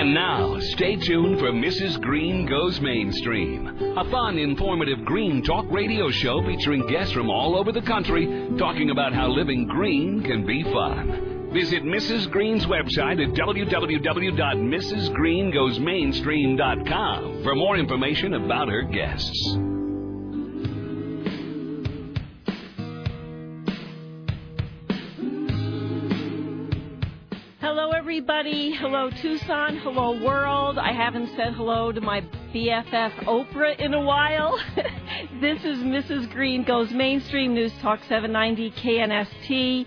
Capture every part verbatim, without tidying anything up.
And now, stay tuned for Missus Green Goes Mainstream, a fun, informative green talk radio show featuring guests from all over the country talking about how living green can be fun. Visit Missus Green's website at w w w dot missus green goes mainstream dot com for more information about her guests. Hello, everybody. Hello, Tucson. Hello, world. I haven't said hello to my B F F, Oprah, in a while. This is Missus Green Goes Mainstream, News Talk seven ninety K N S T.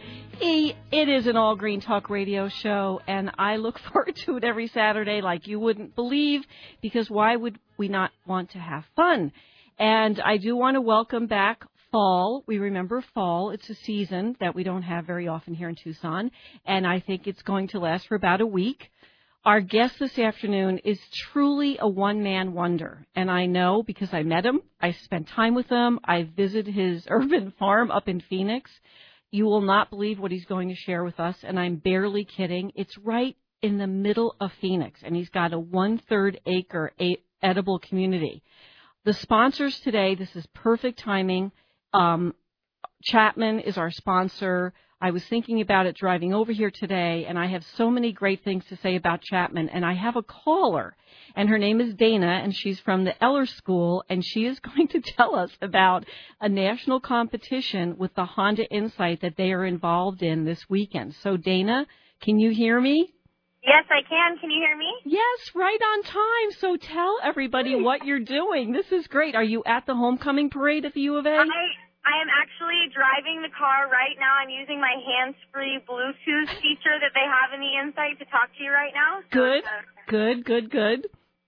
It is an all-green talk radio show, and I look forward to it every Saturday like you wouldn't believe, because why would we not want to have fun? And I do want to welcome back fall. We remember fall. It's a season that we don't have very often here in Tucson, and I think it's going to last for about a week. Our guest this afternoon is truly a one-man wonder, and I know because I met him. I spent time with him. I visited his urban farm up in Phoenix. You will not believe what he's going to share with us, and I'm barely kidding. It's right in the middle of Phoenix, and he's got a one-third acre edible community. The sponsors today, this is perfect timing. Um, Chapman is our sponsor. I was thinking about it driving over here today, and I have so many great things to say about Chapman. And I have a caller, and her name is Dana, and she's from the Eller School, and she is going to tell us about a national competition with the Honda Insight that they are involved in this weekend. So, Dana, can you hear me? Yes, I can. Can you hear me? Yes, right on time. So tell everybody what you're doing. This is great. Are you at the homecoming parade at the U of A? I, I am actually driving the car right now. I'm using my hands-free Bluetooth feature that they have in the Insight to talk to you right now. So, good, uh, good, good, good.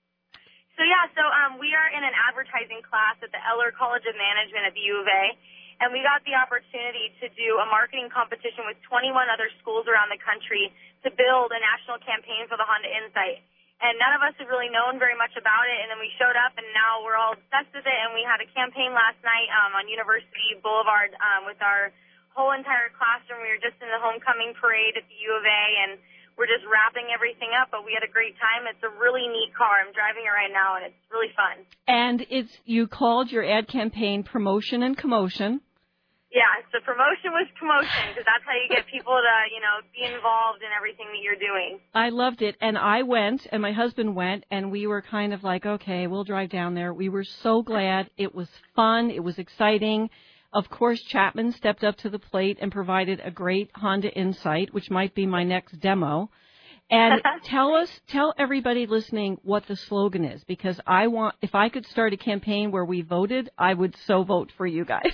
So, yeah, so um, we are in an advertising class at the Eller College of Management at the U of A, and we got the opportunity to do a marketing competition with twenty-one other schools around the country to build a national campaign for the Honda Insight. And none of us had really known very much about it, and then we showed up, and now we're all obsessed with it, and we had a campaign last night um, on University Boulevard um, with our whole entire classroom. We were just in the homecoming parade at the U of A, and we're just wrapping everything up, but we had a great time. It's a really neat car. I'm driving it right now, and it's really fun. And it's you called your ad campaign Promotion and Commotion. Yeah, so promotion was commotion, because that's how you get people to, you know, be involved in everything that you're doing. I loved it, and I went, and my husband went, and we were kind of like, okay, we'll drive down there. We were so glad. It was fun. It was exciting. Of course, Chapman stepped up to the plate and provided a great Honda Insight, which might be my next demo. And tell us, tell everybody listening what the slogan is, because I want, if I could start a campaign where we voted, I would so vote for you guys.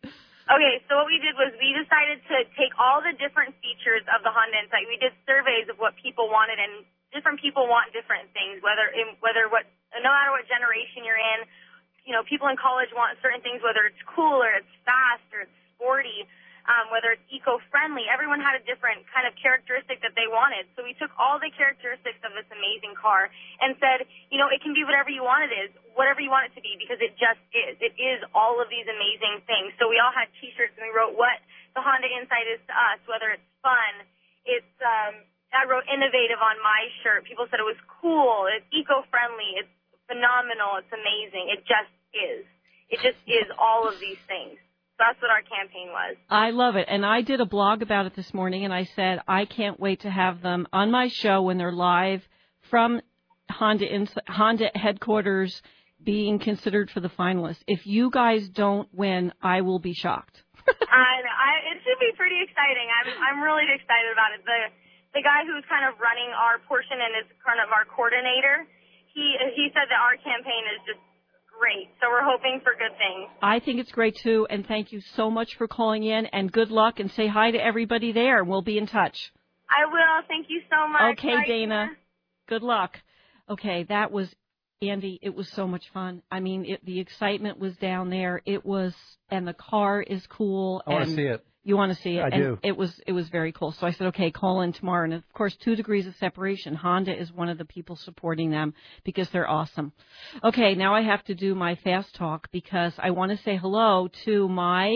Okay, so what we did was we decided to take all the different features of the Honda Insight. We did surveys of what people wanted, and different people want different things, whether in, whether what no matter what generation you're in. You know, people in college want certain things, whether it's cool or it's fast or it's sporty, um, whether it's eco-friendly. Everyone had a different kind of characteristic that they wanted. So we took all the characteristics of this amazing car and said, you know, it can be whatever you want it is, whatever you want it to be, because it just is. It is all of these amazing things. So we all had T-shirts, and we wrote what the Honda Insight is to us, whether it's fun, it's, um, I wrote innovative on my shirt. People said it was cool, it's eco-friendly, it's phenomenal, it's amazing. It just is. It just is all of these things. That's what our campaign was. I love it. And I did a blog about it this morning, and I said I can't wait to have them on my show when they're live from Honda Honda headquarters being considered for the finalists. If you guys don't win, I will be shocked. I know. I, it should be pretty exciting. I'm I'm really excited about it. The the guy who's kind of running our portion and is kind of our coordinator, he he said that our campaign is just great. So we're hoping for good things. I think it's great, too, and thank you so much for calling in, and good luck, and say hi to everybody there, and we'll be in touch. I will. Thank you so much. Okay, Bye, Dana. Dana. Good luck. Okay, that was, Andy, it was so much fun. I mean, it, the excitement was down there. It was, and the car is cool. I want to see it. You want to see it? I and do. It was it was very cool. So I said, okay, call in tomorrow. And, of course, two degrees of separation. Honda is one of the people supporting them because they're awesome. Okay, now I have to do my fast talk because I want to say hello to my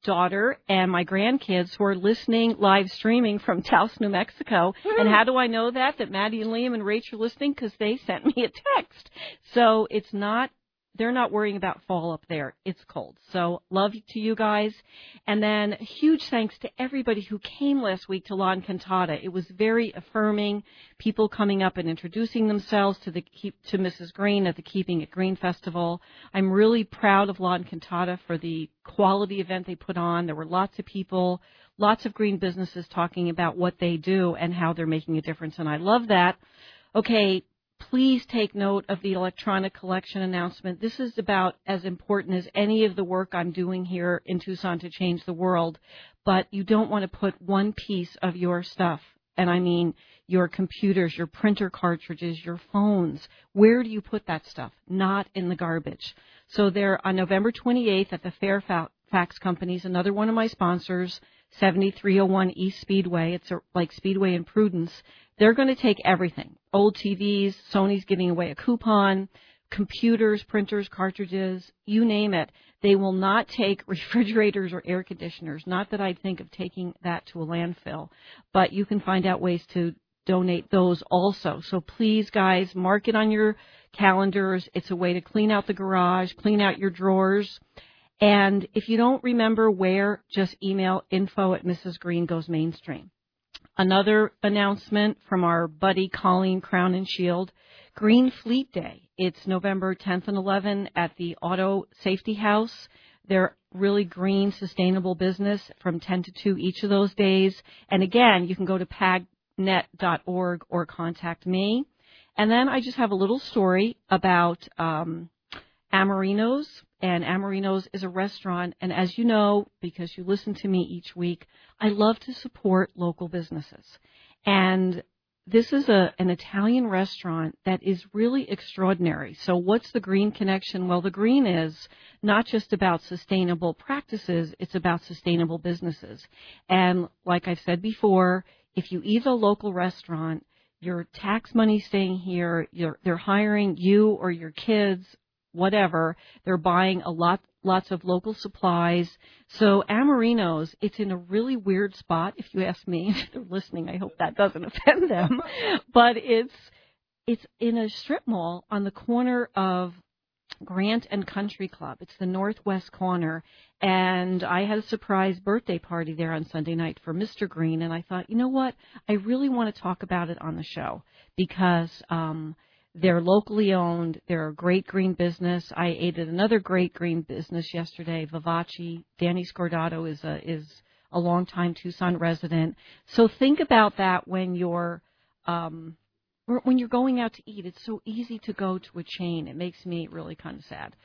daughter and my grandkids who are listening live streaming from Taos, New Mexico. And how do I know that? That Maddie and Liam and Rach are listening? Because they sent me a text. So it's not, they're not worrying about fall up there. It's cold. So love to you guys. And then huge thanks to everybody who came last week to La Encantada. It was very affirming. People coming up and introducing themselves to the to Missus Green at the Keeping It Green Festival. I'm really proud of La Encantada for the quality event they put on. There were lots of people, lots of green businesses talking about what they do and how they're making a difference. And I love that. Okay. Please take note of the electronic collection announcement. This is about as important as any of the work I'm doing here in Tucson to change the world. But you don't want to put one piece of your stuff, and I mean your computers, your printer cartridges, your phones. Where do you put that stuff? Not in the garbage. So there on November twenty-eighth at the Fairfax Companies, another one of my sponsors, seventy-three oh one East Speedway. It's a, like Speedway and Prudence. They're going to take everything, old T Vs, Sony's giving away a coupon, computers, printers, cartridges, you name it. They will not take refrigerators or air conditioners. Not that I'd think of taking that to a landfill, but you can find out ways to donate those also. So please, guys, mark it on your calendars. It's a way to clean out the garage, clean out your drawers. And if you don't remember where, just email info at Missus Green Goes Mainstream. Another announcement from our buddy Colleen Crown and Shield, Green Fleet Day. It's November tenth and eleventh at the Auto Safety House. They're really green, sustainable business from ten to two each of those days. And again, you can go to pagnet dot org or contact me. And then I just have a little story about um, Amarinos. And Amarinos is a restaurant, and as you know, because you listen to me each week, I love to support local businesses. And this is a an Italian restaurant that is really extraordinary. So what's the green connection? Well, the green is not just about sustainable practices, it's about sustainable businesses. And like I've said before, if you eat a local restaurant, your tax money staying here, you're, they're hiring you or your kids, whatever. They're buying a lot, lots of local supplies. So Amarinos, it's in a really weird spot, if you ask me. If they're listening, I hope that doesn't offend them. But it's it's in a strip mall on the corner of Grant and Country Club. It's the northwest corner. And I had a surprise birthday party there on Sunday night for Mister Green. And I thought, you know what? I really want to talk about it on the show because um they're locally owned. They're a great green business. I ate at another great green business yesterday, Vivace. Danny Scordato is a is a longtime Tucson resident. So think about that when you're um, when you're going out to eat. It's so easy to go to a chain. It makes me really kind of sad.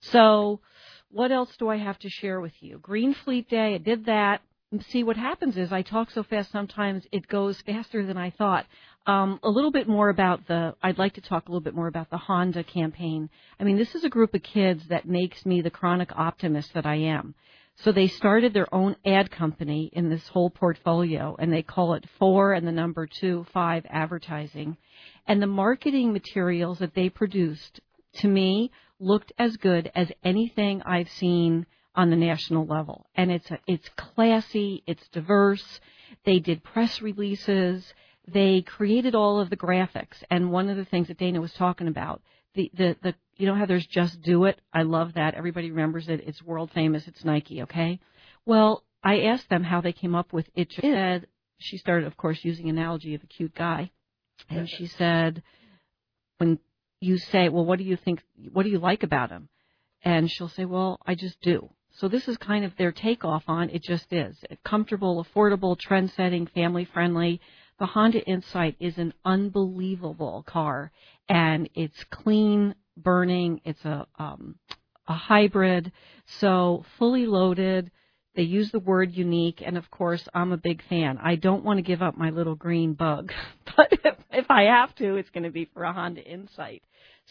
So what else do I have to share with you? Green Fleet Day. I did that. See, what happens is I talk so fast sometimes it goes faster than I thought. Um, a little bit more about the, I'd like to talk a little bit more about the Honda campaign. I mean, this is a group of kids that makes me the chronic optimist that I am. So they started their own ad company in this whole portfolio, and they call it four and the number two, five advertising. And the marketing materials that they produced, to me, looked as good as anything I've seen on the national level. And it's a, it's classy, it's diverse. They did press releases. They created all of the graphics. And one of the things that Dana was talking about, the, the, the you know how there's Just Do It? I love that. Everybody remembers it. It's world famous. It's Nike, okay? Well, I asked them how they came up with it. She said, she started, of course, using an analogy of a cute guy. And she said, when you say, well, what do you think, what do you like about him? And she'll say, well, I just do. So this is kind of their takeoff on It Just Is. Comfortable, affordable, trend-setting, family-friendly. The Honda Insight is an unbelievable car, and it's clean burning. It's a um, a hybrid, so fully loaded. They use the word unique, and of course, I'm a big fan. I don't want to give up my little green bug, but if, if I have to, it's going to be for a Honda Insight.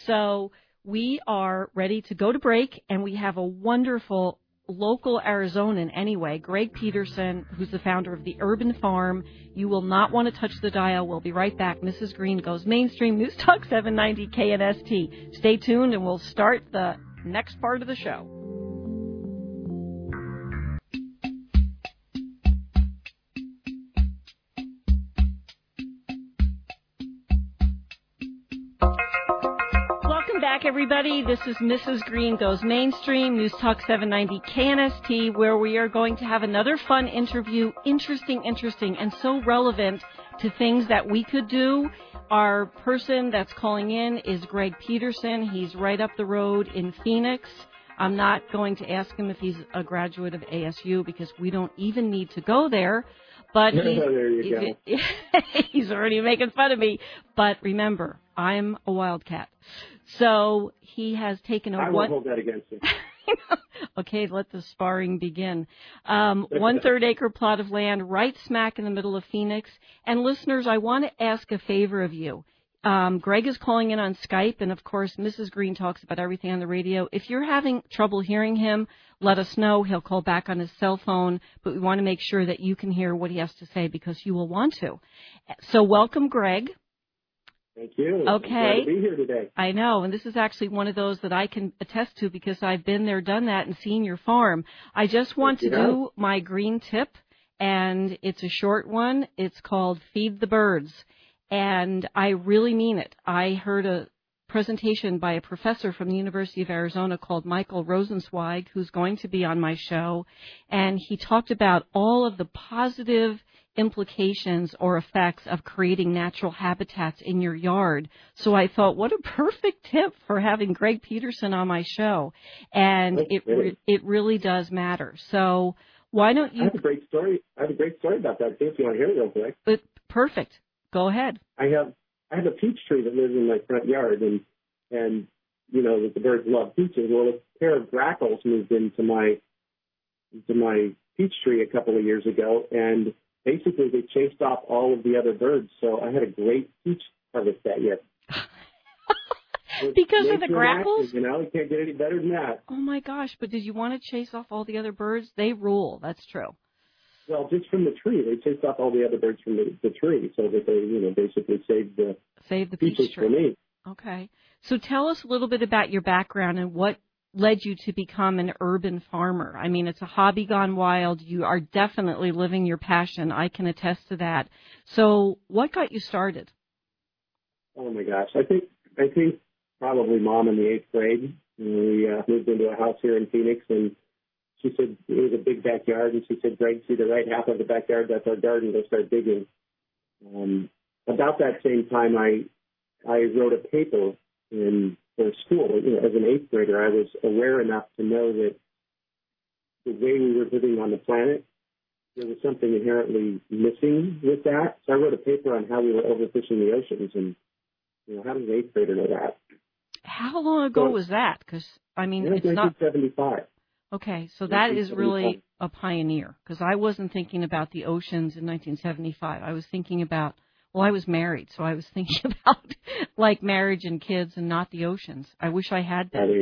So we are ready to go to break, and we have a wonderful local Arizonan anyway, Greg Peterson, who's the founder of the Urban Farm. You will not want to touch the dial. We'll be right back. Missus Green Goes Mainstream, News Talk seven ninety K N S T. Stay tuned, and we'll start the next part of the show. Welcome back, everybody. This is Missus Green Goes Mainstream, News Talk seven ninety K N S T, where we are going to have another fun interview. Interesting, interesting, and so relevant to things that we could do. Our person that's calling in is Greg Peterson. He's right up the road in Phoenix. I'm not going to ask him if he's a graduate of A S U because we don't even need to go there. But he's, there you go. he's already making fun of me. But remember, I'm a wildcat. So he has taken a I one. won't hold that against him. Okay, let the sparring begin. Um, one-third acre plot of land right smack in the middle of Phoenix. And listeners, I want to ask a favor of you. Um, Greg is calling in on Skype, and of course, Missus Green talks about everything on the radio. If you're having trouble hearing him, let us know. He'll call back on his cell phone, but we want to make sure that you can hear what he has to say because you will want to. So welcome, Greg. Thank you. Okay. I'm glad to be here today. I know, and this is actually one of those that I can attest to because I've been there, done that, and seen your farm. I just want Yes, to you do my green tip, and it's a short one. It's called Feed the Birds. And I really mean it. I heard a presentation by a professor from the University of Arizona called Michael Rosenzweig, who's going to be on my show. And he talked about all of the positive implications or effects of creating natural habitats in your yard. So I thought, what a perfect tip for having Greg Peterson on my show. And That's it great. it really does matter. So why don't you... I have a great story. I have a great story about that, too, if you want to hear it real quick. But perfect. Go ahead. I have I have a peach tree that lives in my front yard, and and you know that the birds love peaches. Well, a pair of grackles moved into my into my peach tree a couple of years ago, and basically they chased off all of the other birds. So I had a great peach harvest that year. Because of the Nature grackles? active, you know, you can't get any better than that. Oh my gosh! But did you want to chase off all the other birds? They rule. That's true. Well, just from the tree. They chased off all the other birds from the, the tree so that they, you know, basically saved the, Save the peach peaches tree. for me. Okay. So tell us a little bit about your background and what led you to become an urban farmer. I mean, it's a hobby gone wild. You are definitely living your passion. I can attest to that. So what got you started? Oh, my gosh. I think I think probably mom in the eighth grade. We uh, moved into a house here in Phoenix, and she said it was a big backyard, and she said, Greg, see the right half of the backyard, that's our garden, go start digging. Um, about that same time, I I wrote a paper in for school. You know, as an eighth grader, I was aware enough to know that the way we were living on the planet, there was something inherently missing with that. So I wrote a paper on how we were overfishing the oceans, and you know, how does an eighth grader know that? How long ago So, was that? Because, I mean, it was it's not... nineteen seventy-five. Okay, so that is really a pioneer, because I wasn't thinking about the oceans in nineteen seventy-five. I was thinking about, well, I was married, so I was thinking about, like, marriage and kids and not the oceans. I wish I had that.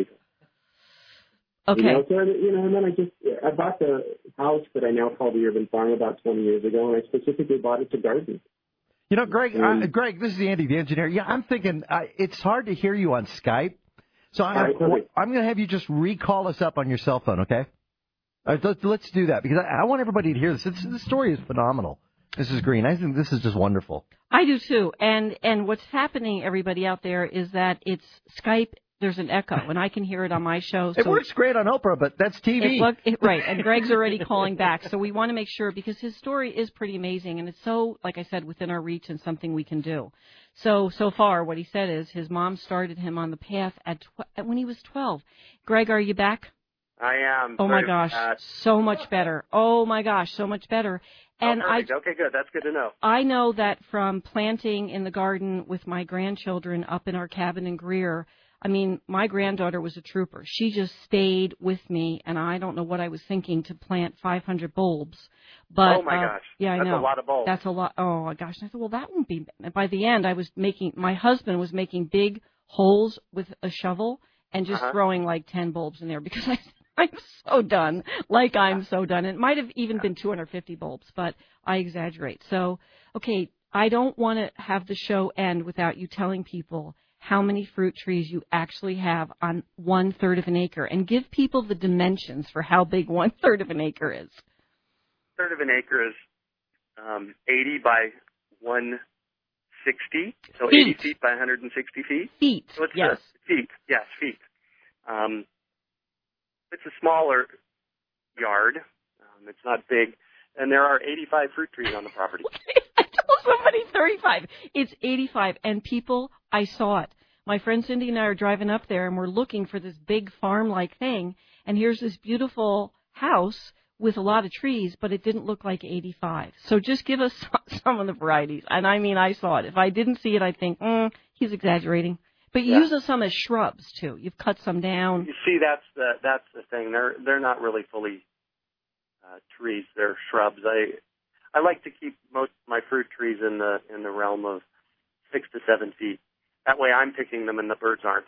Okay. You know, so, you know, and then I just, I bought the house that I now call the Urban Farm about twenty years ago, and I specifically bought it to garden. You know, Greg, uh, Greg, this is Andy, the engineer. Yeah, I'm thinking uh, it's hard to hear you on Skype. So I, Right, perfect. I'm going to have you just recall us up on your cell phone, okay? All right, let's, let's do that, because I, I want everybody to hear this. It's, the story is phenomenal. Missus Green, I think this is just wonderful. I do, too. And and what's happening, everybody out there, is that it's Skype. There's an echo, and I can hear it on my show. It so works great on Oprah, but that's T V. It look, it, right, and Greg's already calling back. So we want to make sure, because his story is pretty amazing, and it's so, like I said, within our reach and something we can do. So, so far, what he said is his mom started him on the path at tw- when he was twelve. Greg, are you back? I am. Oh, my Sorry gosh, about that. so much better. Oh, my gosh, so much better. And oh, I, perfect. Okay, good. That's good to know. I know that from planting in the garden with my grandchildren up in our cabin in Greer, I mean, my granddaughter was a trooper. She just stayed with me, and I don't know what I was thinking to plant five hundred bulbs. But, oh, my uh, gosh. Yeah, I That's know. a lot of bulbs. That's a lot. Oh, my gosh. And I thought, well, that won't be. By the end, I was making, my husband was making big holes with a shovel and just uh-huh. throwing like ten bulbs in there because I, I'm so done. Like, I'm so done. It might have even been two hundred fifty bulbs, but I exaggerate. So, okay, I don't want to have the show end without you telling people how many fruit trees you actually have on one third of an acre, and give people the dimensions for how big one third of an acre is. Third of an acre is um, eighty by one sixty, so feet. eighty feet by one hundred sixty feet. Feet, so it's yes. A, feet, yes, feet. Um, it's a smaller yard. Um, it's not big. And there are eighty-five fruit trees on the property. I told somebody thirty-five. It's eighty-five. And people, I saw it. My friend Cindy and I are driving up there, and we're looking for this big farm-like thing. And here's this beautiful house with a lot of trees, but it didn't look like eighty-five. So just give us some of the varieties. And I mean, I saw it. If I didn't see it, I'd think, mm, he's exaggerating. But you yeah. use some as shrubs, too. You've cut some down. You see, that's the that's the thing. They're they're not really fully uh, trees. They're shrubs. I I like to keep most of my fruit trees in the in the realm of six to seven feet. That way, I'm picking them, and the birds aren't.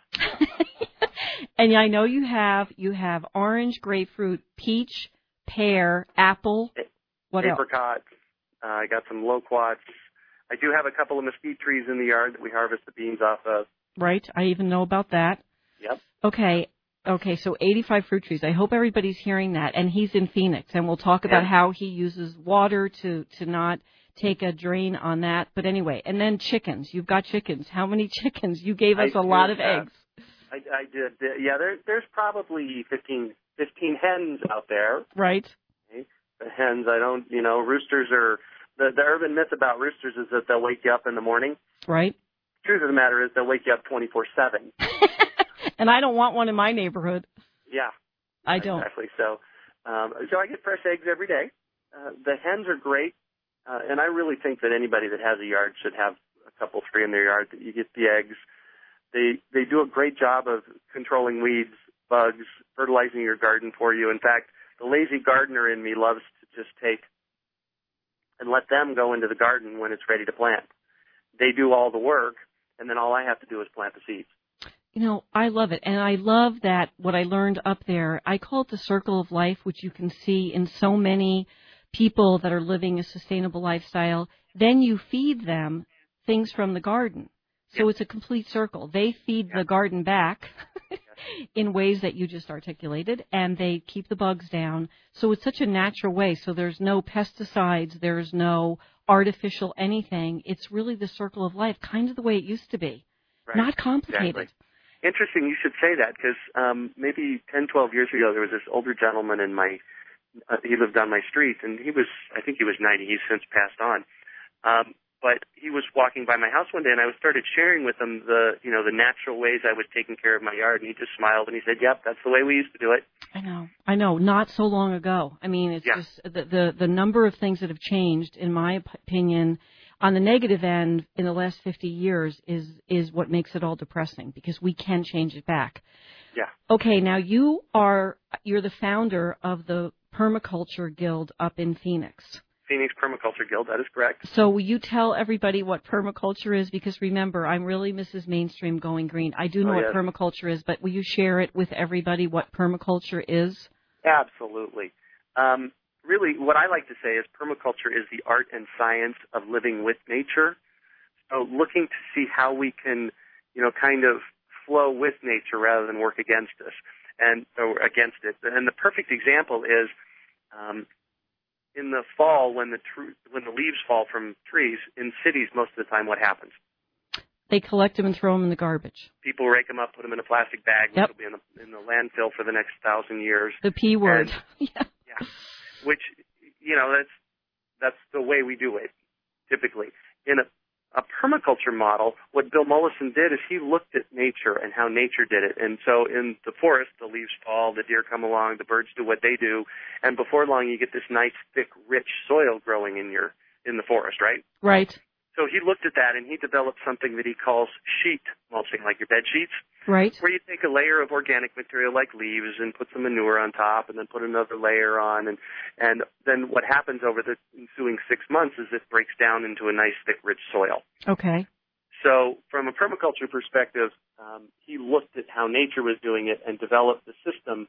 And I know you have you have orange, grapefruit, peach, pear, apple. What else? Apricot. Uh, I got some loquats. I do have a couple of mesquite trees in the yard that we harvest the beans off of. Right. I even know about that. Yep. Okay. Okay. So eighty-five fruit trees. I hope everybody's hearing that. And he's in Phoenix, and we'll talk about yeah. how he uses water to, to not take a drain on that. But anyway, and then chickens. You've got chickens. How many chickens? You gave us I a lot of have. eggs. I, I did. Yeah, there, there's probably fifteen, fifteen hens out there. Right. Okay. The hens, I don't, you know, roosters are, the, the urban myth about roosters is that they'll wake you up in the morning. Right. Truth of the matter is they'll wake you up twenty-four seven. And I don't want one in my neighborhood. Yeah. I don't. Exactly. So, um, so I get fresh eggs every day. Uh, the hens are great. Uh, and I really think that anybody that has a yard should have a couple, three in their yard. That you get the eggs. They they do a great job of controlling weeds, bugs, fertilizing your garden for you. In fact, the lazy gardener in me loves to just take and let them go into the garden when it's ready to plant. They do all the work, and then all I have to do is plant the seeds. You know, I love it. And I love that what I learned up there, I call it the circle of life, which you can see in so many people that are living a sustainable lifestyle. Then you feed them things from the garden. So it's a complete circle. They feed the garden back in ways that you just articulated, and they keep the bugs down. So it's such a natural way. So there's no pesticides. There's no artificial anything. It's really the circle of life, kind of the way it used to be. Right. Not complicated. Exactly. Interesting you should say that, because um, maybe ten, twelve years ago, there was this older gentleman in my, uh, he lived on my street, and he was, I think he was ninety. He's since passed on. Um, But he was walking by my house one day, and I started sharing with him the, you know, the natural ways I was taking care of my yard, and he just smiled and he said, "Yep, that's the way we used to do it." I know, I know. Not so long ago. I mean, it's yeah. just the, the the number of things that have changed, in my opinion, on the negative end in the last fifty years is is what makes it all depressing, because we can change it back. Yeah. Okay, now you are you're the founder of the Permaculture Guild up in Phoenix. Phoenix Permaculture Guild, that is correct. So will you tell everybody what permaculture is? Because remember, I'm really Missus Mainstream going green. I do know oh, what yes. permaculture is, but will you share it with everybody what permaculture is? Absolutely. Um, really, what I like to say is permaculture is the art and science of living with nature. So looking to see how we can, you know, kind of flow with nature rather than work against us and or against it. And the perfect example is um, in the fall, when the tr- when the leaves fall from trees in cities, most of the time, what happens? They collect them and throw them in the garbage. People rake them up, put them in a plastic bag, which yep. will be in the, in the landfill for the next thousand years. The P word. And, yeah. yeah. Which, you know, that's that's the way we do it typically. In a a permaculture model, what Bill Mollison did is he looked at nature and how nature did it. And so in the forest, the leaves fall, the deer come along, the birds do what they do, and before long you get this nice, thick, rich soil growing in your in the forest, right? Right. So he looked at that and he developed something that he calls sheet mulching, like your bed sheets. Right. Where you take a layer of organic material like leaves and put some manure on top and then put another layer on. And, and then what happens over the ensuing six months is it breaks down into a nice, thick, rich soil. Okay. So from a permaculture perspective, um, he looked at how nature was doing it and developed a system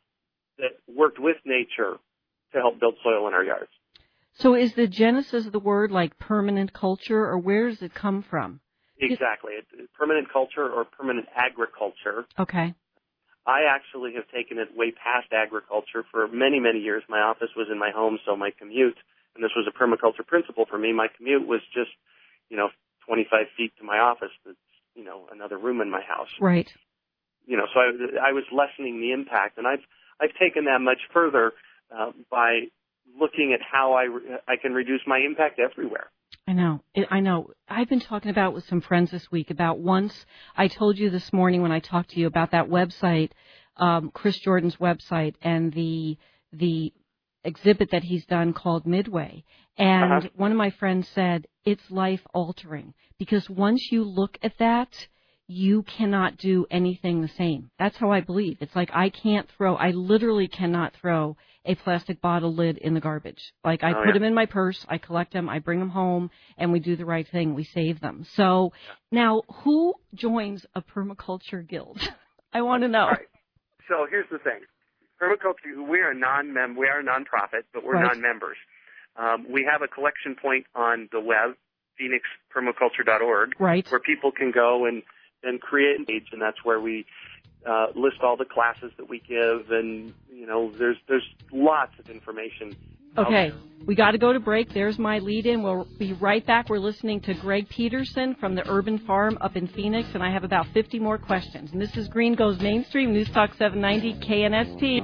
that worked with nature to help build soil in our yards. So is the genesis of the word like permanent culture, or where does it come from? Exactly. It's permanent culture or permanent agriculture. Okay. I actually have taken it way past agriculture. For many, many years, my office was in my home, so my commute, and this was a permaculture principle for me, my commute was just, you know, twenty-five feet to my office that's, you know, another room in my house. Right. You know, so I, I was lessening the impact, and I've I've taken that much further uh, by looking at how I I can reduce my impact everywhere. I know. It, I know. I've been talking about with some friends this week about once I told you this morning when I talked to you about that website, um, Chris Jordan's website, and the the exhibit that he's done called Midway. And uh-huh. one of my friends said it's life altering because once you look at that, you cannot do anything the same. That's how I believe. It's like I can't throw, I literally cannot throw a plastic bottle lid in the garbage. Like I oh, put yeah. them in my purse, I collect them, I bring them home, and we do the right thing. We save them. So now who joins a permaculture guild? I want to know. All right. So here's the thing. Permaculture, we are a non-mem, we are a nonprofit, but we're Right. non-members. Um, we have a collection point on the web, phoenix permaculture dot org, Right. where people can go and, and create a page, and that's where we uh, list all the classes that we give, and you know, there's there's lots of information. Okay, we got to go to break. There's my lead-in. We'll be right back. We're listening to Greg Peterson from the Urban Farm up in Phoenix, and I have about fifty more questions. Missus Green Goes Mainstream, News Talk seven ninety K N S T.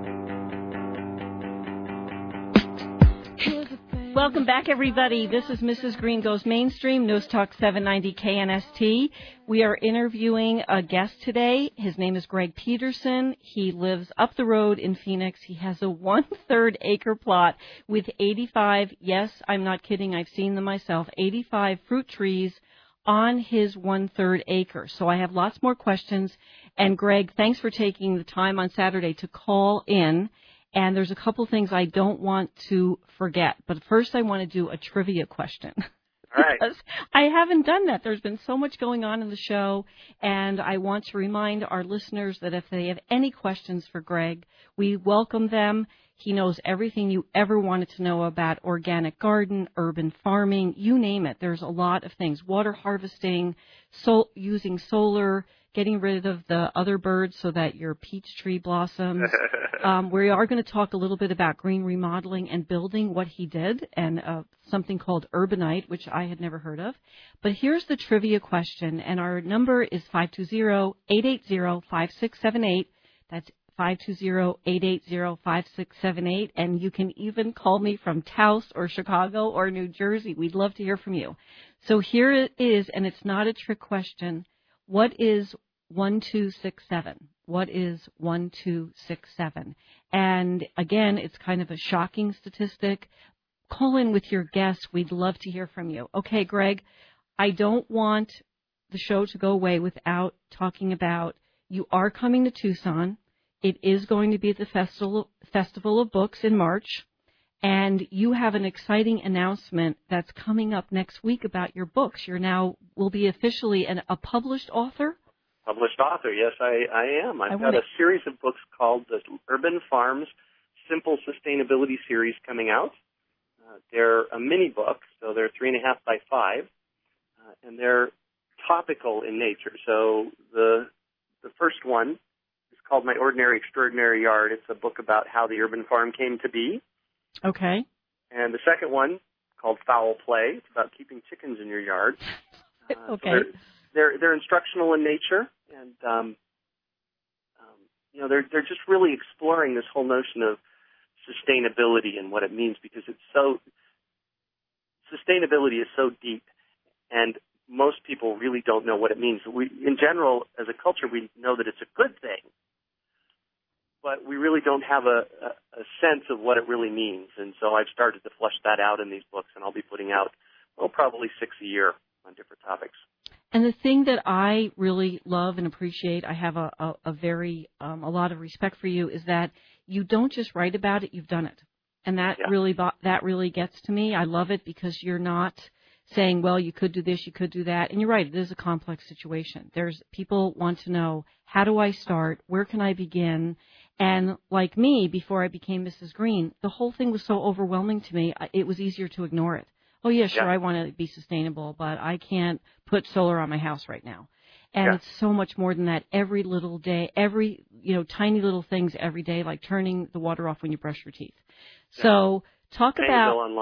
Welcome back, everybody. This is Missus Green Goes Mainstream, News Talk seven ninety K N S T. We are interviewing a guest today. His name is Greg Peterson. He lives up the road in Phoenix. He has a one-third acre plot with eighty-five, yes, I'm not kidding, I've seen them myself, eighty-five fruit trees on his one-third acre. So I have lots more questions. And Greg, thanks for taking the time on Saturday to call in. And there's a couple things I don't want to forget. But first, I want to do a trivia question. All right. Because I haven't done that. There's been so much going on in the show. And I want to remind our listeners that if they have any questions for Greg, we welcome them. He knows everything you ever wanted to know about organic garden, urban farming, you name it. There's a lot of things. Water harvesting, sol- using solar, getting rid of the other birds so that your peach tree blossoms. um, we are going to talk a little bit about green remodeling and building, what he did, and uh, something called Urbanite, which I had never heard of. But here's the trivia question, and our number is five two zero, eight eight zero, five six seven eight. That's five two zero, eight eight zero, five six seven eight. And you can even call me from Taos or Chicago or New Jersey. We'd love to hear from you. So here it is, and it's not a trick question. What is one two six seven? What is one two six seven? And again, it's kind of a shocking statistic. Call in with your guess. We'd love to hear from you. Okay, Greg, I don't want the show to go away without talking about you are coming to Tucson. It is going to be at the Festival, Festival of Books in March. And you have an exciting announcement that's coming up next week about your books. You're now will be officially an, a published author. Published author, yes, I, I am. I've I got wanna... a series of books called the Urban Farms Simple Sustainability Series coming out. Uh, they're a mini book, so they're three and a half by five, uh, and they're topical in nature. So the the first one is called My Ordinary Extraordinary Yard. It's a book about how the urban farm came to be. Okay. And the second one, called Foul Play, it's about keeping chickens in your yard. Uh, okay. So they're, they're they're instructional in nature, and um, um, you know they're they're just really exploring this whole notion of sustainability and what it means, because it's so sustainability is so deep, and most people really don't know what it means. We, in general, as a culture, we know that it's a good thing, but we really don't have a, a, a sense of what it really means. And so I've started to flesh that out in these books, and I'll be putting out, well, probably six a year on different topics. And the thing that I really love and appreciate, I have a, a, a very, um, a lot of respect for you, is that you don't just write about it, you've done it. And that Yeah. really, that really gets to me. I love it because you're not saying, well, you could do this, you could do that. And you're right, it is a complex situation. There's people want to know, how do I start? Where can I begin? And like me, before I became Missus Green, the whole thing was so overwhelming to me, it was easier to ignore it. Oh, yeah, sure, Yeah. I want to be sustainable, but I can't put solar on my house right now. And Yeah. it's so much more than that. Every little day, every, you know, tiny little things every day, like turning the water off when you brush your teeth. Yeah. So talk Paying about... a bill online.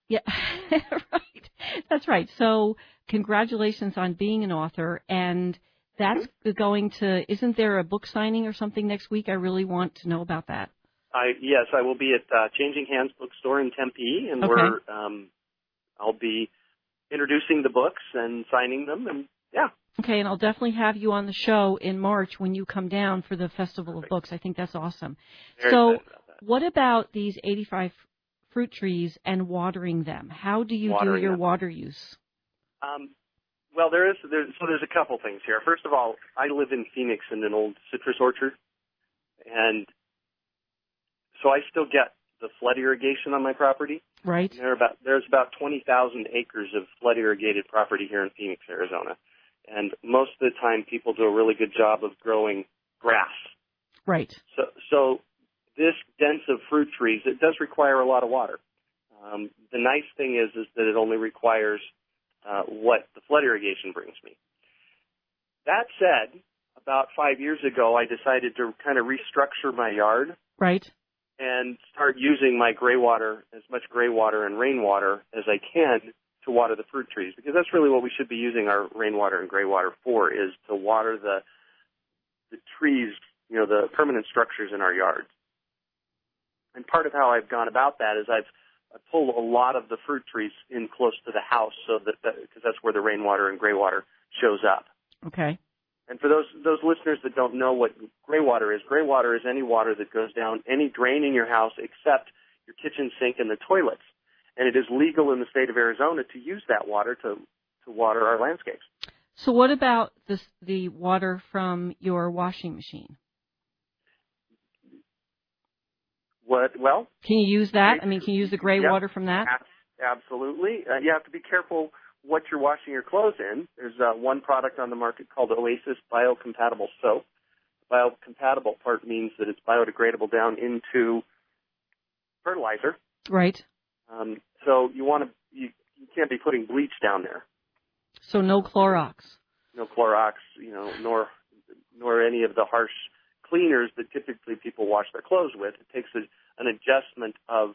Yeah, right. That's right. So congratulations on being an author. And that's mm-hmm. going to, isn't there a book signing or something next week? I really want to know about that. I Yes, I will be at uh, Changing Hands Bookstore in Tempe, and okay. we're um, I'll be introducing the books and signing them, and yeah. Okay, and I'll definitely have you on the show in March when you come down for the Festival Perfect. of Books. I think that's awesome. Very so excited about that. What about these eighty-five fruit trees and watering them? How do you watering do your them. water use? Um, well, there is there, so there's a couple things here. First of all, I live in Phoenix in an old citrus orchard, and so I still get the flood irrigation on my property. Right. There are about, there's about twenty thousand acres of flood irrigated property here in Phoenix, Arizona. And most of the time people do a really good job of growing grass. Right. So, so this dense of fruit trees, it does require a lot of water. Um, the nice thing is, is that it only requires uh, what the flood irrigation brings me. That said, about five years ago, I decided to kind of restructure my yard. Right. And start using my gray water, as much gray water and rainwater as I can to water the fruit trees, because that's really what we should be using our rainwater and gray water for, is to water the the trees, you know, the permanent structures in our yards. And part of how I've gone about that is I've I pulled a lot of the fruit trees in close to the house, so that because that's where the rainwater and gray water shows up. Okay. And for those those listeners that don't know what gray water is, gray water is any water that goes down any drain in your house except your kitchen sink and the toilets. And it is legal in the state of Arizona to use that water to, to water our landscapes. So what about this, the water from your washing machine? What? Well, can you use that? I mean, can you use the gray yep, water from that? Absolutely. Uh, you have to be careful what you're washing your clothes in. There's uh, one product on the market called Oasis Biocompatible Soap. Biocompatible part means that it's biodegradable down into fertilizer. Right. Um, so you want to you, you can't be putting bleach down there. So no Clorox. No Clorox, you know, nor nor any of the harsh cleaners that typically people wash their clothes with. It takes a, an adjustment of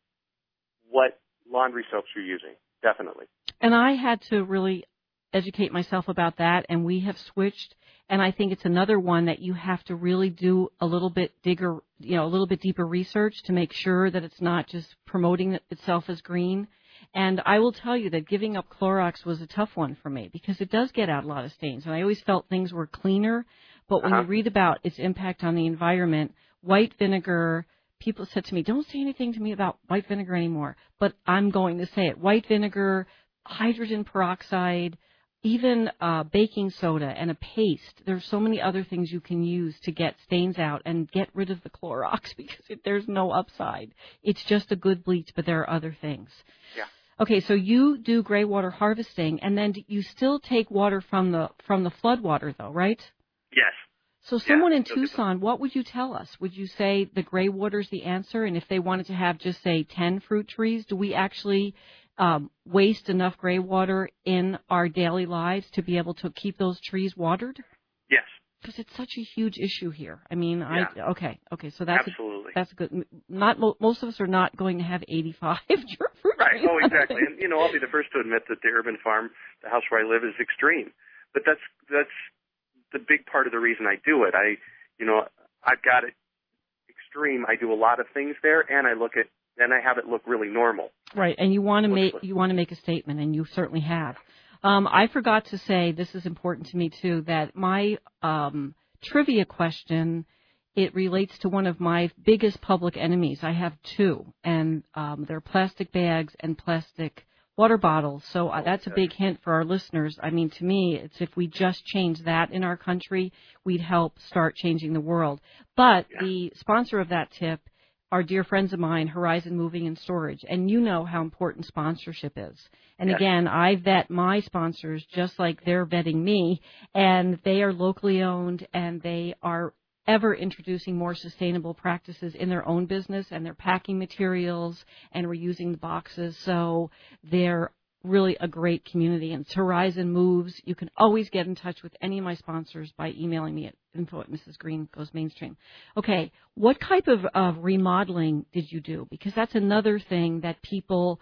what laundry soaps you're using, definitely. And I had to really educate myself about that, and we have switched. And I think it's another one that you have to really do a little bit digger, you know, a little bit deeper research to make sure that it's not just promoting itself as green. And I will tell you that giving up Clorox was a tough one for me because it does get out a lot of stains. And I always felt things were cleaner. But when uh-huh. you read about its impact on the environment, white vinegar, people said to me, don't say anything to me about white vinegar anymore. But I'm going to say it. White vinegar, hydrogen peroxide, even uh, baking soda and a paste. There's so many other things you can use to get stains out and get rid of the Clorox because it, there's no upside. It's just a good bleach, but there are other things. Yeah. Okay, so you do gray water harvesting, and then you still take water from the from the flood water, though, right? Yes. So someone yeah, in Tucson, what would you tell us? Would you say the gray water's the answer? And if they wanted to have just, say, ten fruit trees, do we actually um, waste enough gray water in our daily lives to be able to keep those trees watered? Yes. Because it's such a huge issue here. I mean, yeah. I okay, okay, so that's absolutely a, that's good. Not most of us are not going to have eighty-five fruit right. trees. Oh, exactly. And you know, I'll be the first to admit that the urban farm, the house where I live, is extreme. But that's that's the big part of the reason I do it. I, you know, I've got it extreme. I do a lot of things there, and I look at and I have it look really normal. Right, and you want to make you want to make a statement, and you certainly have. Um, I forgot to say, this is important to me too, that my um, trivia question, it relates to one of my biggest public enemies. I have two, and um, they're plastic bags and plastic water bottles. So uh, that's a big hint for our listeners. I mean, to me, it's if we just change that in our country, we'd help start changing the world. But yeah. the sponsor of that tip are dear friends of mine, Horizon Moving and Storage, and you know how important sponsorship is. And yes. again, I vet my sponsors just like they're vetting me, and they are locally owned, and they are ever introducing more sustainable practices in their own business, and they're packing materials and reusing the boxes. So they're really a great community. And Horizon Moves. You can always get in touch with any of my sponsors by emailing me at info at Missus Green Goes Mainstream. Okay, what type of, of remodeling did you do? Because that's another thing that people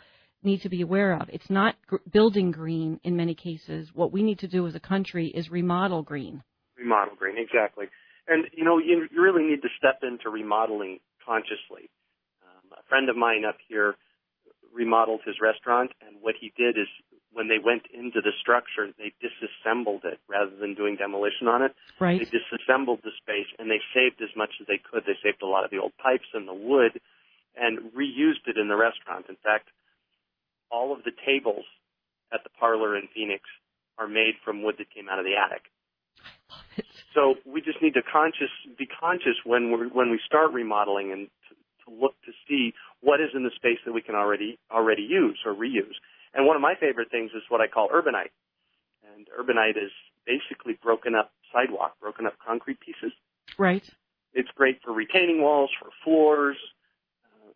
need to be aware of. It's not gr- building green in many cases. What we need to do as a country is remodel green. Remodel green, exactly. And, you know, you, you really need to step into remodeling consciously. Um, a friend of mine up here remodeled his restaurant, and what he did is when they went into the structure, they disassembled it rather than doing demolition on it. Right. They disassembled the space, and they saved as much as they could. They saved a lot of the old pipes and the wood and reused it in the restaurant. In fact, all of the tables at the parlor in Phoenix are made from wood that came out of the attic. I love it. So we just need to conscious, be conscious when we when we start remodeling and to, to look to see what is in the space that we can already already use or reuse. And one of my favorite things is what I call urbanite. And urbanite is basically broken up sidewalk, broken up concrete pieces. Right. It's great for retaining walls, for floors, uh,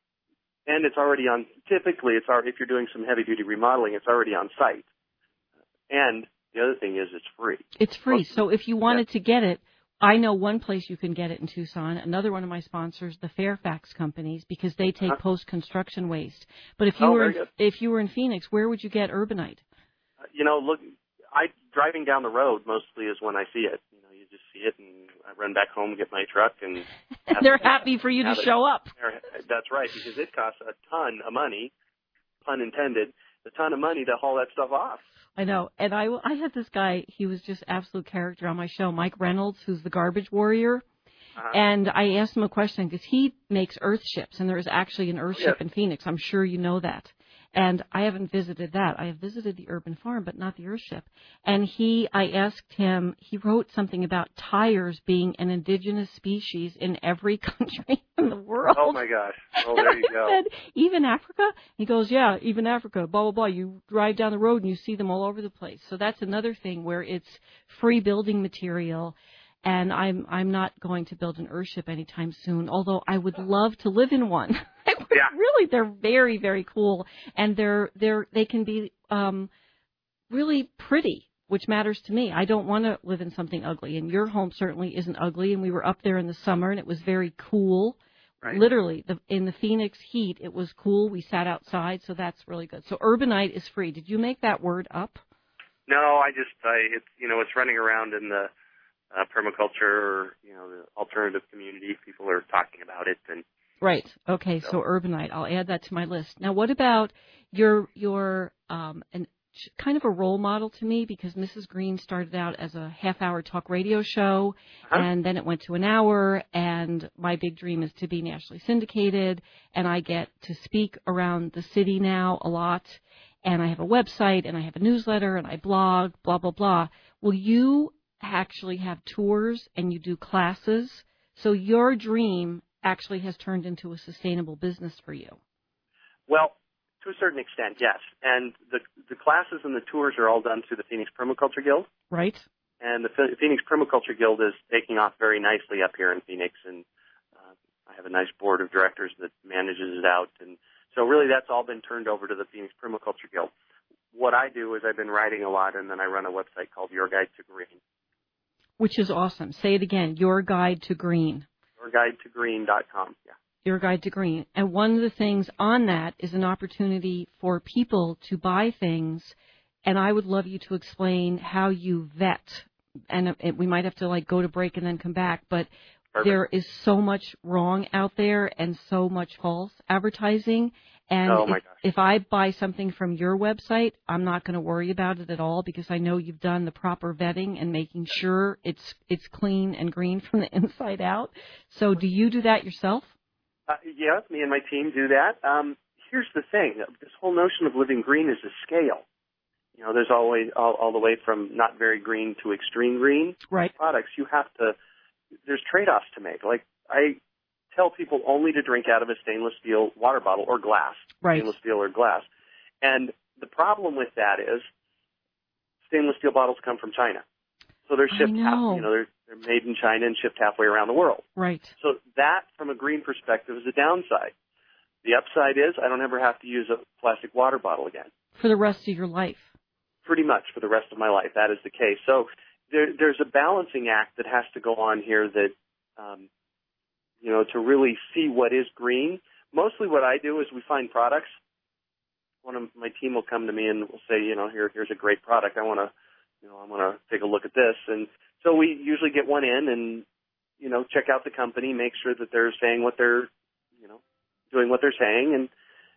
and it's already on. Typically, it's already, if you're doing some heavy duty remodeling, it's already on site. And the other thing is it's free. It's free. So if you wanted yeah. to get it, I know one place you can get it in Tucson. Another one of my sponsors, the Fairfax companies, because they take uh-huh. post-construction waste. But if you oh, were in, if you were in Phoenix, where would you get urbanite? Uh, you know, look, I driving down the road mostly is when I see it. You know, you just see it, and I run back home, get my truck, and they're happy for you to show up. That's right, because it costs a ton of money, pun intended, a ton of money to haul that stuff off. I know. And I, I had this guy, he was just absolute character on my show, Mike Reynolds, who's the garbage warrior. Uh-huh. And I asked him a question because he makes earth ships, and there is actually an earth oh, ship yes. in Phoenix. I'm sure you know that. And I haven't visited that. I have visited the urban farm, but not the earth ship. And he, I asked him, he wrote something about tires being an indigenous species in every country in the world. Oh, my gosh. Oh, there you go. I said, even Africa? He goes, yeah, even Africa, blah, blah, blah. You drive down the road and you see them all over the place. So that's another thing where it's free building material. And I'm I'm not going to build an earth ship anytime soon, although I would love to live in one. I would, yeah. Really, they're very, very cool, and they're they're they can be um, really pretty, which matters to me. I don't want to live in something ugly, and your home certainly isn't ugly. And we were up there in the summer, and it was very cool. Right. Literally, the, in the Phoenix heat, it was cool. We sat outside, so that's really good. So urbanite is free. Did you make that word up? No, I just I it's you know it's running around in the Uh, permaculture, or you know, the alternative community. People are talking about it, and right. Okay, so, so urbanite. I'll add that to my list. Now, what about your your um, an kind of a role model to me, because Missus Green started out as a half-hour talk radio show, uh-huh. and then it went to an hour. And my big dream is to be nationally syndicated, and I get to speak around the city now a lot. And I have a website, and I have a newsletter, and I blog, blah blah blah. Will you actually have tours and you do classes, so your dream actually has turned into a sustainable business for you? Well, to a certain extent, yes. And the the classes and the tours are all done through the Phoenix Permaculture Guild. Right. And the Phoenix Permaculture Guild is taking off very nicely up here in Phoenix, and uh, I have a nice board of directors that manages it out. And so really that's all been turned over to the Phoenix Permaculture Guild. What I do is I've been writing a lot, and then I run a website called Your Guide to Green. Which is awesome. Say it again. Your Guide to Green. Your Guide to Green dot com. Yeah. Your Guide to Green. And one of the things on that is an opportunity for people to buy things. And I would love you to explain how you vet. And we might have to like go to break and then come back. But Perfect. There is so much wrong out there and so much false advertising. And oh my if, gosh. if I buy something from your website, I'm not going to worry about it at all, because I know you've done the proper vetting and making sure it's it's clean and green from the inside out. So do you do that yourself? Uh, yes, me and my team do that. Um, here's the thing. This whole notion of living green is a scale. You know, there's always all, all the way from not very green to extreme green. Right. Products, you have to, there's trade-offs to make. Like, I tell people only to drink out of a stainless steel water bottle or glass, right. stainless steel or glass. And the problem with that is stainless steel bottles come from China. So they're shipped, half, you know, they're, they're made in China and shipped halfway around the world. Right. So that, from a green perspective, is a downside. The upside is I don't ever have to use a plastic water bottle again. For the rest of your life. Pretty much for the rest of my life, that is the case. So there, there's a balancing act that has to go on here that, um, you know, to really see what is green. Mostly what I do is we find products one of my team will come to me and will say, you know, here, here's a great product. I want to, you know, I want to take a look at this. And so we usually get one in and, you know, check out the company, make sure that they're saying what they're, you know, doing what they're saying. And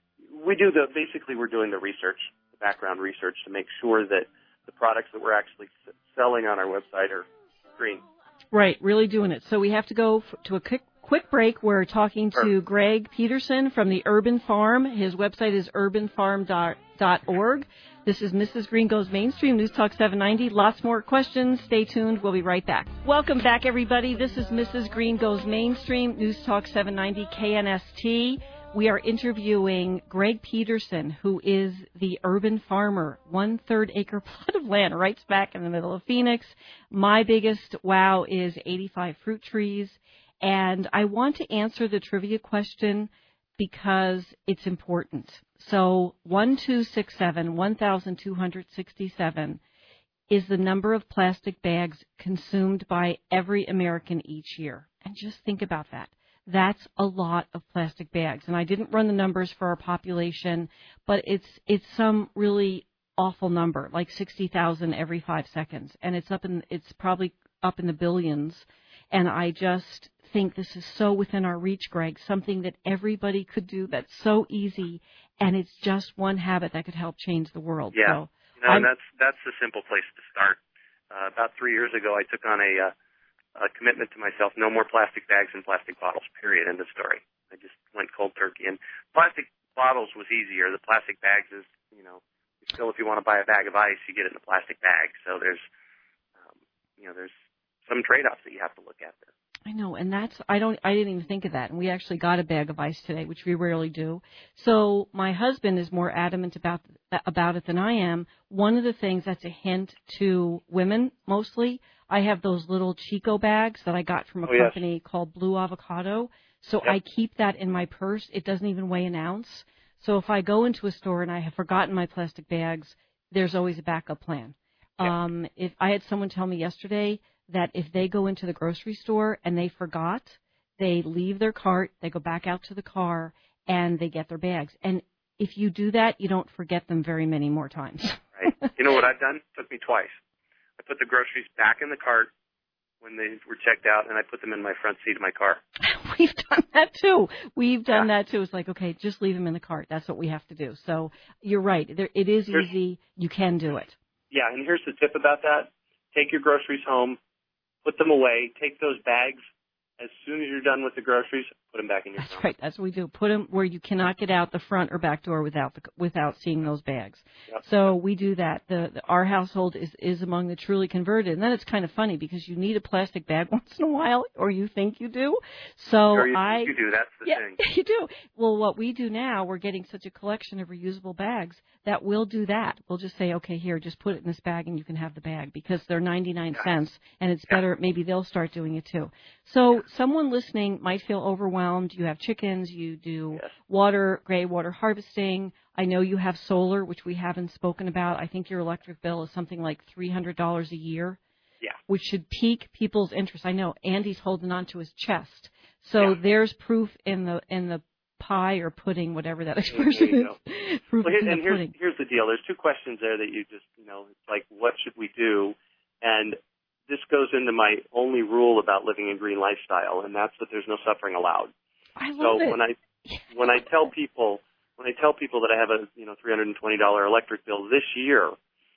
we do the, basically we're doing the research, the background research to make sure that the products that we're actually selling on our website are green. Right, really doing it. So we have to go f- to a quick quick break. We're talking to Sure. Greg Peterson from the Urban Farm. His website is urban farm dot org. This is Missus Green Goes Mainstream, News Talk seven ninety. Lots more questions. Stay tuned. We'll be right back. Welcome back, everybody. This is Missus Green Goes Mainstream, News Talk seven ninety K N S T. We are interviewing Greg Peterson, who is the urban farmer, one-third acre plot of land right smack in the middle of Phoenix. My biggest wow is eighty-five fruit trees. And I want to answer the trivia question because it's important. So one two six seven, one two six seven is the number of plastic bags consumed by every American each year. And just think about that. That's a lot of plastic bags. And I didn't run the numbers for our population, but it's it's some really awful number, like sixty thousand every five seconds. And it's up in it's probably up in the billions. And I just think this is so within our reach, Greg, something that everybody could do that's so easy, and it's just one habit that could help change the world. Yeah, so you know, and that's that's the simple place to start. Uh, about three years ago, I took on a, uh, a commitment to myself: no more plastic bags and plastic bottles. Period. End of story. I just went cold turkey. And plastic bottles was easier. The plastic bags is, you know, still if you want to buy a bag of ice, you get it in a plastic bag. So there's, um, you know, there's some trade-offs that you have to look at there. I know, and that's I don't I didn't even think of that. And we actually got a bag of ice today, which we rarely do. So my husband is more adamant about about it than I am. One of the things that's a hint to women mostly, I have those little Chico bags that I got from a oh, yes. company called Blue Avocado. So yep. I keep that in my purse. It doesn't even weigh an ounce. So if I go into a store and I have forgotten my plastic bags, there's always a backup plan. Yep. Um, if I had someone tell me yesterday that if they go into the grocery store and they forgot, they leave their cart, they go back out to the car, and they get their bags. And if you do that, you don't forget them very many more times. Right. You know what I've done? It took me twice. I put the groceries back in the cart when they were checked out, and I put them in my front seat of my car. We've done that, too. We've done yeah. that, too. It's like, okay, just leave them in the cart. That's what we have to do. So you're right. There, it is here's, easy. You can do it. Yeah, and here's the tip about that. Take your groceries home. Put them away. Take those bags as soon as you're done with the groceries. Put them back in your That's phone. right. That's what we do. Put them where you cannot get out the front or back door without the, without seeing those bags. Yep. So we do that. The, the our household is is among the truly converted, and then it's kind of funny because you need a plastic bag once in a while, or you think you do. So or you I think you do. That's the yeah, thing. You do. Well, what we do now, we're getting such a collection of reusable bags that we'll do that. We'll just say, okay, here, just put it in this bag, and you can have the bag because they're ninety-nine yeah. cents, and it's yeah. better. Maybe they'll start doing it too. So yeah. someone listening might feel overwhelmed. You have chickens, you do yes. water, gray water harvesting. I know you have solar, which we haven't spoken about. I think your electric bill is something like three hundred dollars a year, yeah. which should pique people's interest. I know Andy's holding on to his chest. So yeah. there's proof in the in the pie or pudding, whatever that expression is. Proof well, here, in and the here's, pudding. here's the deal. There's two questions there that you just, you know, it's like, what should we do? And this goes into my only rule about living a green lifestyle, and that's that there's no suffering allowed. I love so it. when I when I tell people when I tell people that I have a you know three hundred twenty dollars electric bill this year,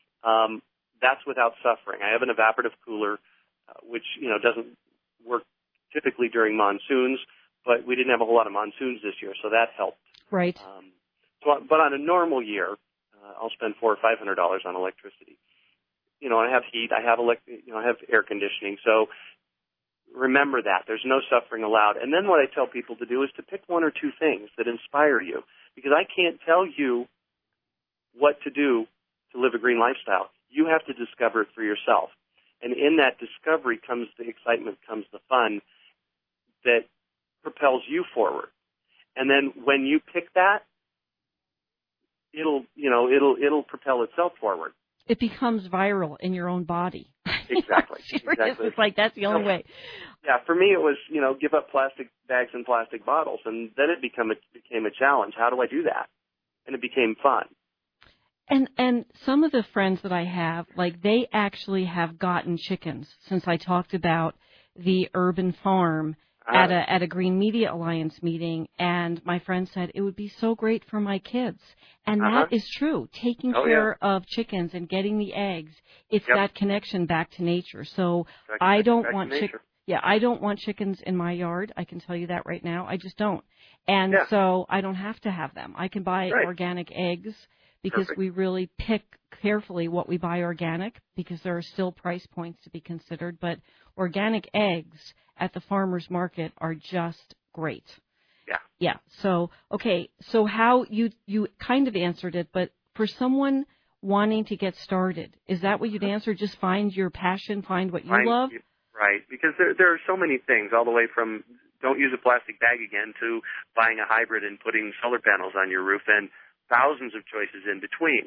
um, that's without suffering. I have an evaporative cooler, uh, which you know doesn't work typically during monsoons, but we didn't have a whole lot of monsoons this year, so that helped. Right. Um, so, but on a normal year, uh, I'll spend four or five hundred dollars on electricity. You know, I have heat, I have elect, you know, I have air conditioning. So remember that there's no suffering allowed. And then what I tell people to do is to pick one or two things that inspire you, because I can't tell you what to do to live a green lifestyle. You have to discover it for yourself. And in that discovery comes the excitement, comes the fun that propels you forward. And then when you pick that, it'll, you know, it'll, it'll propel itself forward. It becomes viral in your own body. Exactly. exactly. It's like that's the only way. Yeah, for me it was, you know, give up plastic bags and plastic bottles, and then it become a, became a challenge. How do I do that? And it became fun. And and some of the friends that I have, like they actually have gotten chickens since I talked about the urban farm uh, at a at a Green Media Alliance meeting, and my friend said it would be so great for my kids. And uh-huh. that is true. Taking oh, care yeah. of chickens and getting the eggs, it's yep. that connection back to nature. So back, I back, don't back want chickens. Yeah, I don't want chickens in my yard. I can tell you that right now. I just don't. And yeah. so I don't have to have them. I can buy right. organic eggs because Perfect. we really pick carefully what we buy organic because there are still price points to be considered. But organic eggs at the farmer's market are just great. Yeah. Yeah. So, okay. So how you, you kind of answered it, but for someone wanting to get started, is that what you'd answer? Just find your passion, find what you find, love? Right. Because there, there are so many things all the way from don't use a plastic bag again to buying a hybrid and putting solar panels on your roof and thousands of choices in between.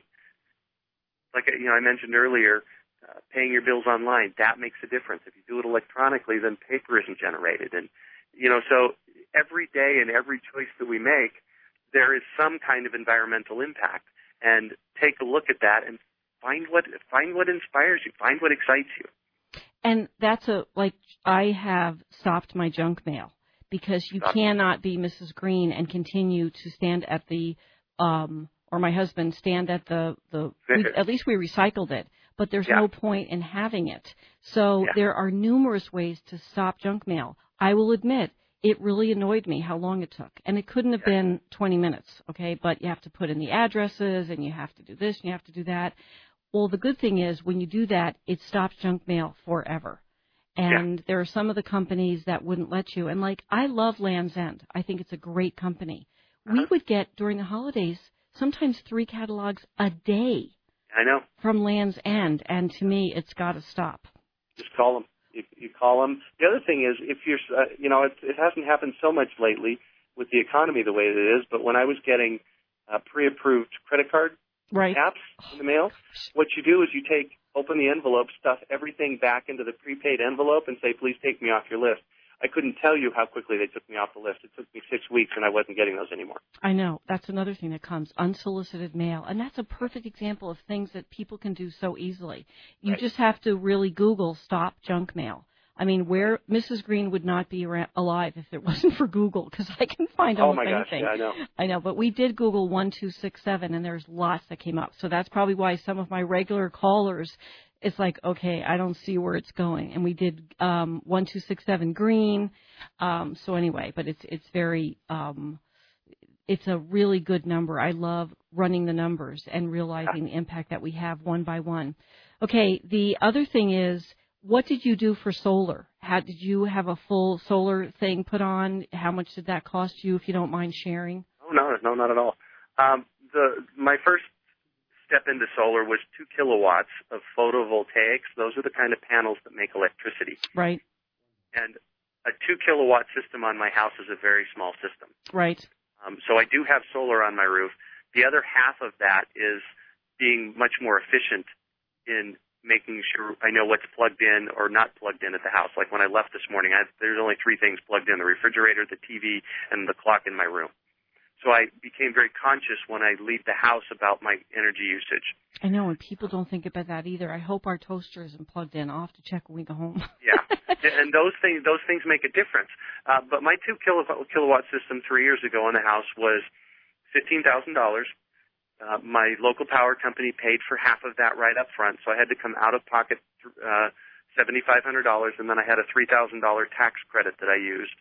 Like, you know, I mentioned earlier, uh, paying your bills online, that makes a difference. If you do it electronically, then paper isn't generated. And, you know, so every day and every choice that we make, there is some kind of environmental impact. And take a look at that and find what, find what inspires you, find what excites you. And that's a, like, I have stopped my junk mail because you Stop. cannot be Missus Green and continue to stand at the, um, or my husband stand at the, the we, at least we recycled it, but there's yeah. no point in having it. So yeah. there are numerous ways to stop junk mail. I will admit, it really annoyed me how long it took. And it couldn't have yeah. been twenty minutes, okay? But you have to put in the addresses, and you have to do this, and you have to do that. Well, the good thing is when you do that, it stops junk mail forever. And yeah. there are some of the companies that wouldn't let you. And, like, I love Land's End. I think it's a great company. Uh-huh. We would get, during the holidays, sometimes three catalogs a day. I know. From Land's End. And to me, it's got to stop. Just call them. You, you call them. The other thing is, if you're, uh, you know, it, it hasn't happened so much lately with the economy the way it is, but when I was getting uh, pre-approved credit card right. apps in the mail, what you do is you take, open the envelope, stuff everything back into the prepaid envelope, and say, please take me off your list. I couldn't tell you how quickly they took me off the list. It took me six weeks, and I wasn't getting those anymore. I know. That's another thing that comes, unsolicited mail. And that's a perfect example of things that people can do so easily. You right. just have to really Google stop junk mail. I mean, where Missus Green would not be alive if it wasn't for Google, because I can find almost anything. Oh, my gosh, anything. yeah, I know. I know, but we did Google one two six seven, and there's lots that came up. So that's probably why some of my regular callers, it's like, okay, I don't see where it's going. And we did um, one two six seven green. Um, so anyway, but it's it's very, um, it's a really good number. I love running the numbers and realizing the impact that we have one by one. Okay, the other thing is, what did you do for solar? How did you have a full solar thing put on? How much did that cost you, if you don't mind sharing? Oh, no, no, not at all. Um, the my first step into solar was two kilowatts of photovoltaics. Those are the kind of panels that make electricity. Right. And a two kilowatt system on my house is a very small system. Right. Um, so I do have solar on my roof. The other half of that is being much more efficient in making sure I know what's plugged in or not plugged in at the house. Like when I left this morning, I, there's only three things plugged in: the refrigerator, the T V, and the clock in my room. So I became very conscious when I leave the house about my energy usage. I know, and people don't think about that either. I hope our toaster isn't plugged in. I'll have to check when we go home. Yeah, and those things those things make a difference. Uh, but my two kilowatt system three years ago in the house was fifteen thousand dollars. Uh, my local power company paid for half of that right up front, so I had to come out of pocket uh, seven thousand five hundred dollars, and then I had a three thousand dollars tax credit that I used.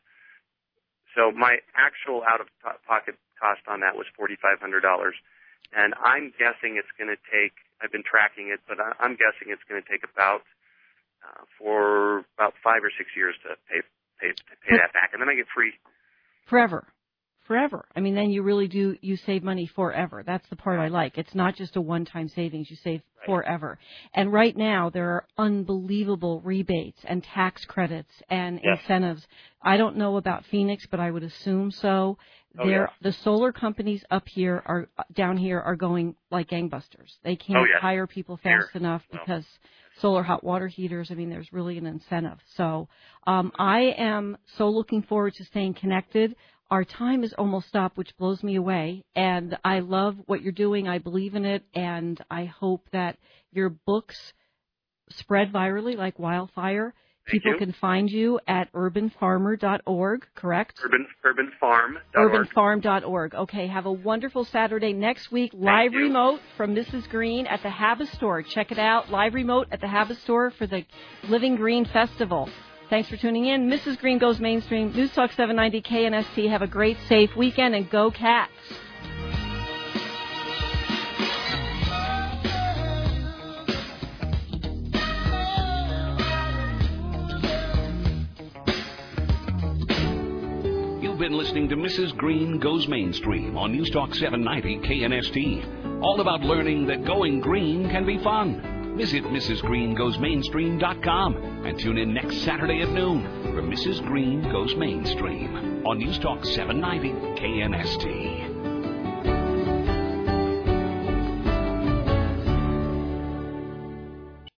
So my actual out-of-pocket cost on that was four thousand five hundred dollars, and I'm guessing it's going to take, I've been tracking it, but I'm guessing it's going to take about, uh, for about five or six years to pay, pay, to pay that back, and then I get free. Forever. Forever. I mean, then you really do, you save money forever. That's the part I like. It's not just a one-time savings. You save right. forever. And right now, there are unbelievable rebates and tax credits and yes. incentives. I don't know about Phoenix, but I would assume so. Oh, There, yes. The solar companies up here are, down here are going like gangbusters. They can't oh, yes. hire people fast here. enough no. because solar hot water heaters, I mean, there's really an incentive. So um, I am so looking forward to staying connected. Our time is almost up, which blows me away. And I love what you're doing. I believe in it. And I hope that your books spread virally like wildfire. Thank People you. can find you at urban farmer dot org, correct? Urban, urban farm dot org. urban farm dot org. Okay, have a wonderful Saturday. Next week, live you. remote from Missus Green at the Habba Store. Check it out, live remote at the Habba Store for the Living Green Festival. Thanks for tuning in. Missus Green Goes Mainstream, News Talk seven ninety K N S T. Have a great, safe weekend, and go Cats. You've been listening to Missus Green Goes Mainstream on News Talk seven ninety K N S T. All about learning that going green can be fun. Visit Missus Green Goes Mainstream dot com and tune in next Saturday at noon for Missus Green Goes Mainstream on News Talk seven ninety K N S T.